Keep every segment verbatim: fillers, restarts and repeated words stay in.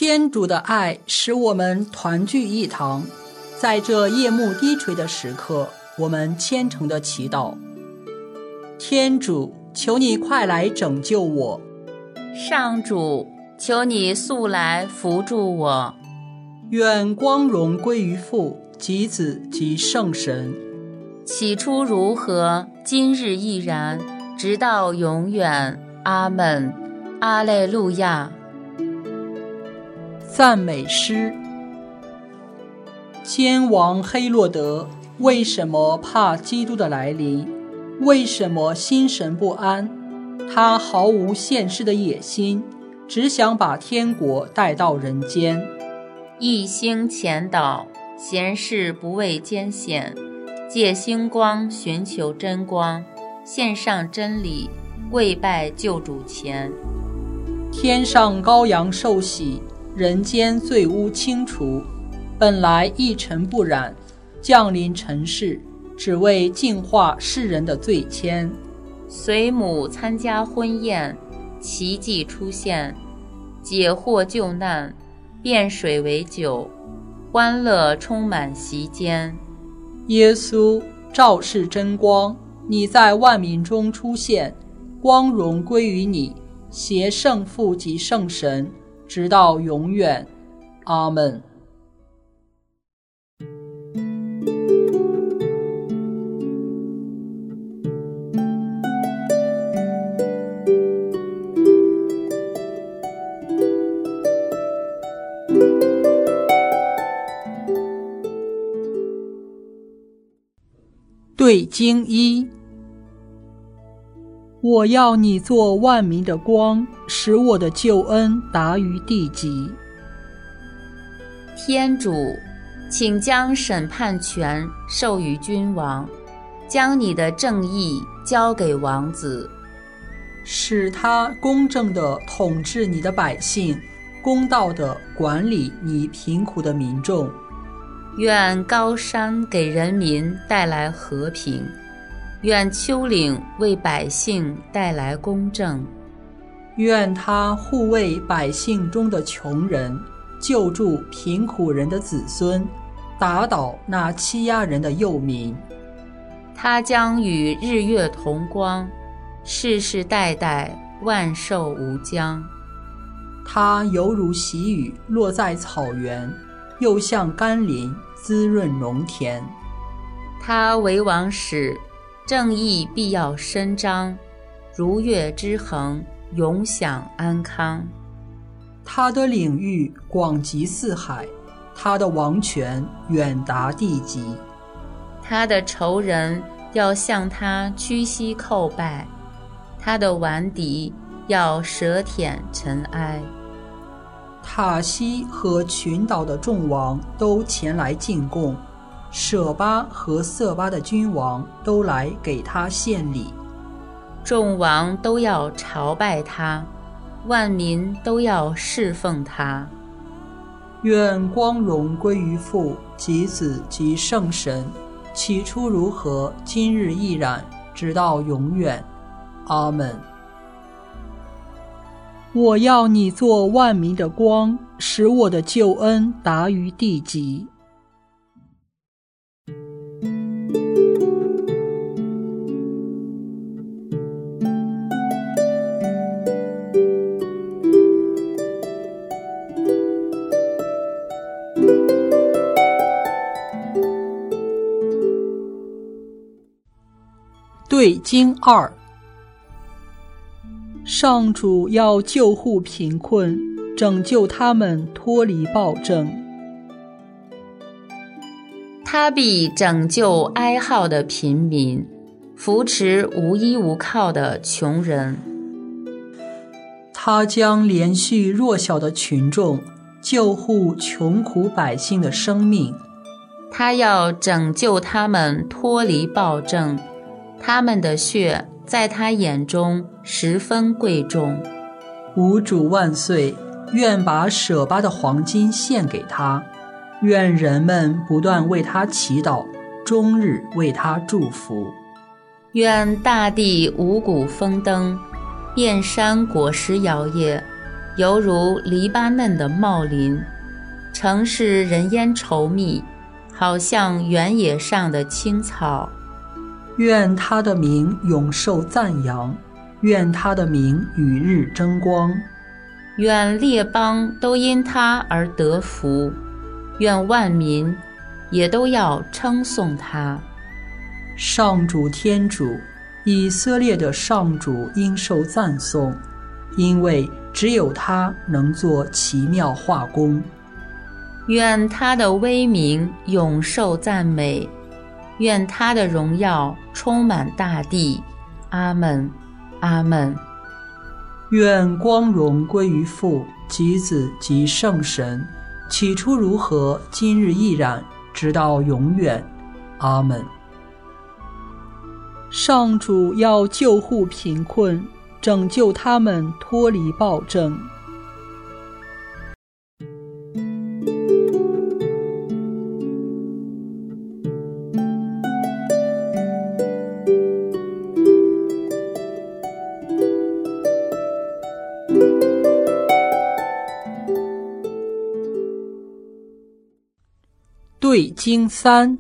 天主的爱使我们团聚一堂，在这夜幕低垂的时刻，我们虔诚地祈祷：天主，求你快来拯救我； 上主，求你速来扶助我。 愿光荣归于父及子及圣神， 起初如何，今日亦然，直到永远。阿们。阿肋路亚。 赞美诗。奸王黑落德为什么怕基督的来临？为什么心神不安？他毫无现世的野心，只想把天国带到人间。 一星前导，闲事不畏艰险，借星光寻求真光，献上真理，跪拜救主前。 天上羔羊受洗，人间罪污清除。本来一尘不染，降临尘世，只为净化世人的罪愆。 随母参加婚宴，奇迹出现，解惑救难，变水为酒，欢乐充满席间。 耶稣，照世真光，你在万民中出现，光荣归于你，携圣父及圣神，直到永远。阿们。对经一。我要你做万民的光，使我的救恩达于地极。 天主，请将审判权授予君王，将你的正义交给王子， 使他公正地统治你的百姓，公道地管理你贫苦的民众。 愿高山给人民带来和平，愿丘陵为百姓带来公正。 愿他护卫百姓中的穷人，救助贫苦人的子孙，打倒那欺压人的幼民。 他将与日月同光，世世代代万寿无疆。 他犹如喜雨落在草原，又像甘霖滋润农田。 他为王时，正义必要伸张，如月之衡，永享安康。 他的领域广及四海，他的王权远达地极。 他的仇人要向他屈膝叩拜，他的顽敌要舌舔尘埃。 塔西和群岛的众王都前来进贡，舍巴和色巴的君王都来给他献礼。 众王都要朝拜他，万民都要侍奉他。 愿光荣归于父及子及圣神，起初如何，今日亦然，直到永远。阿们。我要你做万民的光，使我的救恩达于地极。对经二。上主要救护贫困，拯救他们脱离暴政。 他必拯救哀号的贫民，扶持无依无靠的穷人。 他将连续弱小的群众，救护穷苦百姓的生命。 他要拯救他们脱离暴政，他们的血在他眼中十分贵重。 吾主万岁，愿把舍巴的黄金献给他，愿人们不断为他祈祷，终日为他祝福。 愿大地五谷丰登，遍山果实摇曳， 犹如黎巴嫩的茂林，城市人烟稠密，好像原野上的青草。 愿他的名永受赞扬，愿他的名与日争光。 愿列邦都因他而得福，愿万民也都要称颂他。 上主天主，以色列的上主应受赞颂，因为只有他能做奇妙化工。 愿他的威名永受赞美，愿他的荣耀充满大地。阿们，阿们。 愿光荣归于父及子及圣神，起初如何，今日亦然，直到永远。阿们。上主要救护贫困，拯救他们脱离暴政。对经三。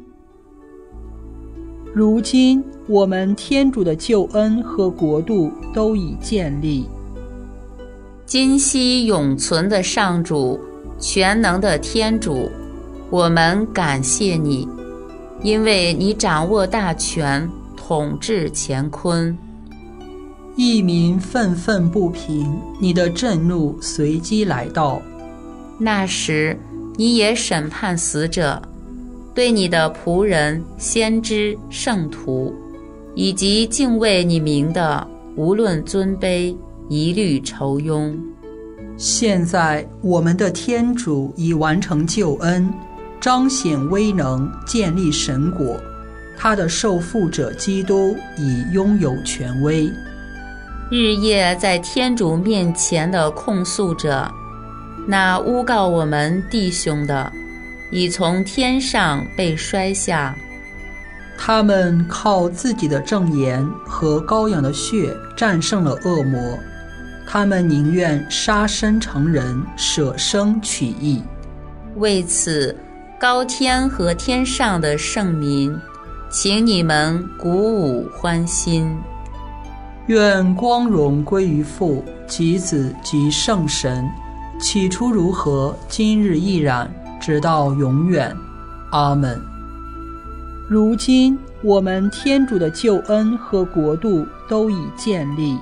如今我们天主的救恩和国度都已建立。 今昔永存的上主，全能的天主，我们感谢你，因为你掌握大权，统治乾坤。 异民愤愤不平，你的震怒随机来到。 那时你也审判死者，对你的仆人、先知、圣徒，以及敬畏你名的，无论尊卑，一律酬庸。 现在我们的天主已完成救恩，彰显威能，建立神国，他的受傅者基督已拥有权威。 日夜在天主面前的控诉者，那诬告我们弟兄的，已从天上被摔下。 他们靠自己的正言和羔羊的血战胜了恶魔，他们宁愿杀身成人，舍生取义。 为此，高天和天上的圣民，请你们鼓舞欢心。 愿光荣归于父及子及圣神，起初如何，今日亦然，直到永远。阿们。如今我们天主的救恩和国度都已建立。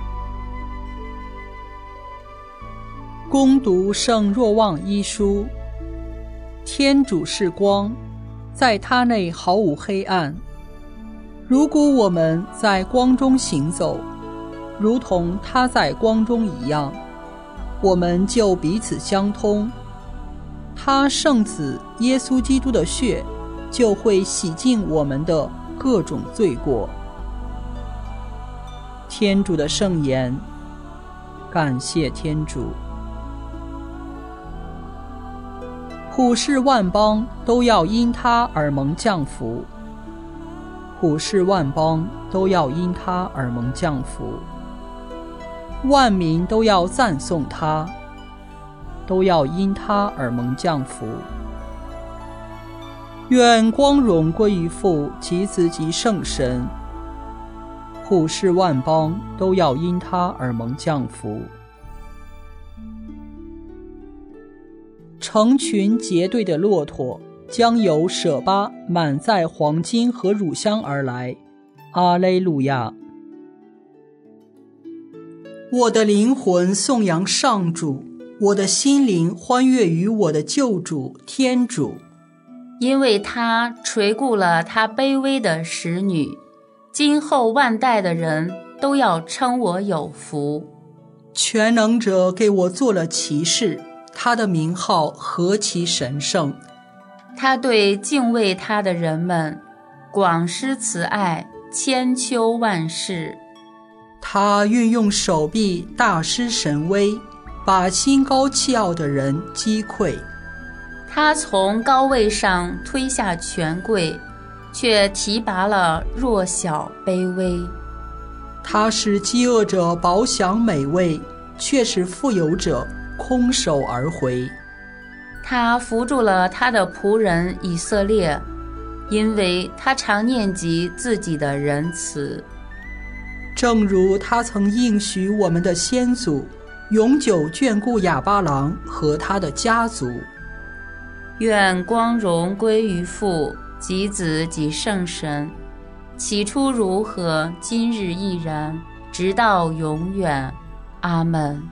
恭读圣若望一书。天主是光，在他内毫无黑暗。如果我们在光中行走，如同他在光中一样，我们就彼此相通。他圣子耶稣基督的血就会洗净我们的各种罪过。天主的圣言，感谢天主。普世万邦都要因他而蒙降福，普世万邦都要因他而蒙降福，万民都要赞颂他，都要因他而蒙降福。愿光荣归于父及子及圣神，普世万邦都要因他而蒙降福。成群结队的骆驼将由舍巴满载黄金和乳香而来。阿肋路亚。我的灵魂颂扬上主，我的心灵欢悦于我的救主天主， 因为他垂顾了他卑微的使女，今后万代的人都要称我有福。 全能者给我做了骑士，他的名号何其神圣！ 他对敬畏他的人们广施慈爱，千秋万世。 他运用手臂大施神威，把心高气傲的人击溃。 他从高位上推下权贵，却提拔了弱小卑微。 他使饥饿者饱享美味， 却使富有者空手而回。 他扶助了他的仆人以色列，因为他常念及自己的仁慈。 正如他曾应许我们的先祖，永久眷顾亚巴郎和他的家族。 愿光荣归于父及子及圣神，起初如何，今日亦然，直到永远。阿们。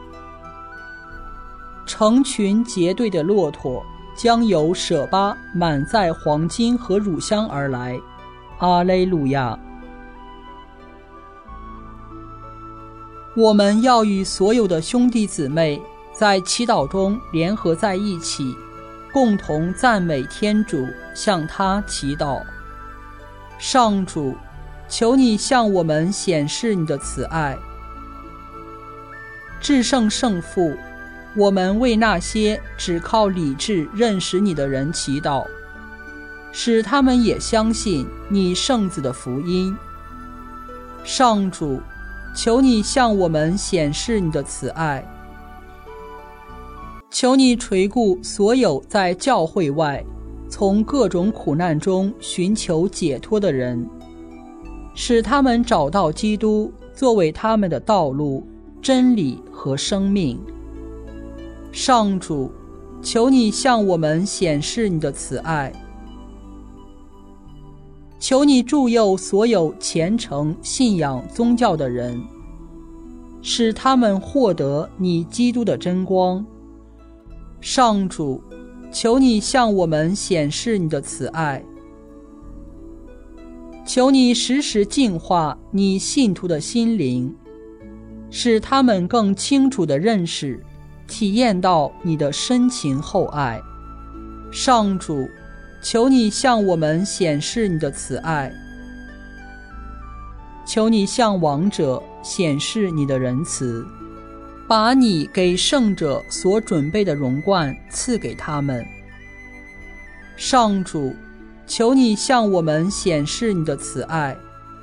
成群结队的骆驼将由舍巴满载黄金和乳香而来。阿肋路亚。我们要与所有的兄弟姊妹在祈祷中联合在一起，共同赞美天主，向他祈祷。上主，求你向我们显示你的慈爱。至圣圣父，我们为那些只靠理智认识你的人祈祷，使他们也相信你圣子的福音。上主，求你向我们显示你的慈爱。求你垂顾所有在教会外从各种苦难中寻求解脱的人，使他们找到基督作为他们的道路、真理和生命。上主，求你向我们显示你的慈爱。求你助佑所有虔诚信仰宗教的人，使他们获得你基督的真光。上主，求你向我们显示你的慈爱。求你时时净化你信徒的心灵，使他们更清楚地认识、体验到你的深情厚爱。上主，求你向我们显示你的慈爱。求你向亡者显示你的仁慈，把你给圣者所准备的荣冠赐给他们。上主，求你向我们显示你的慈爱。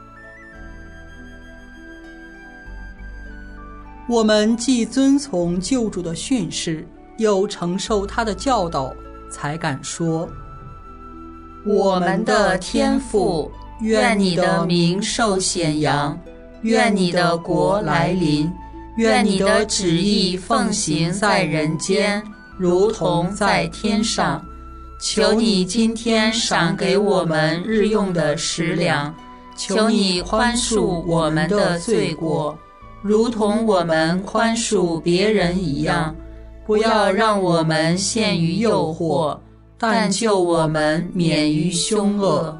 我们既遵从救主的训示，又承受他的教导，才敢说： 我们的天父，愿你的名受显扬，愿你的国来临，愿你的旨意奉行在人间，如同在天上。求你今天赏给我们日用的食粮，求你宽恕我们的罪过，如同我们宽恕别人一样。不要让我们陷于诱惑，但救我们免于凶恶。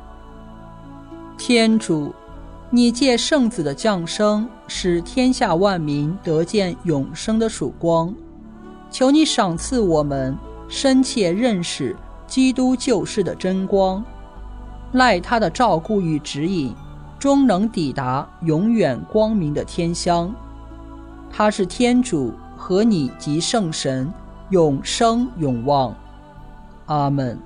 天主，你借圣子的降生，使天下万民得见永生的曙光。求你赏赐我们深切认识基督救世的真光，赖他的照顾与指引，终能抵达永远光明的天乡。他是天主和你及圣神永生永望。阿们。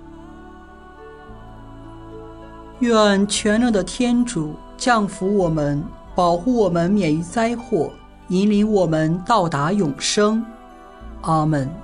愿全能的天主降福我们，保护我们免于灾祸，引领我们到达永生。阿们。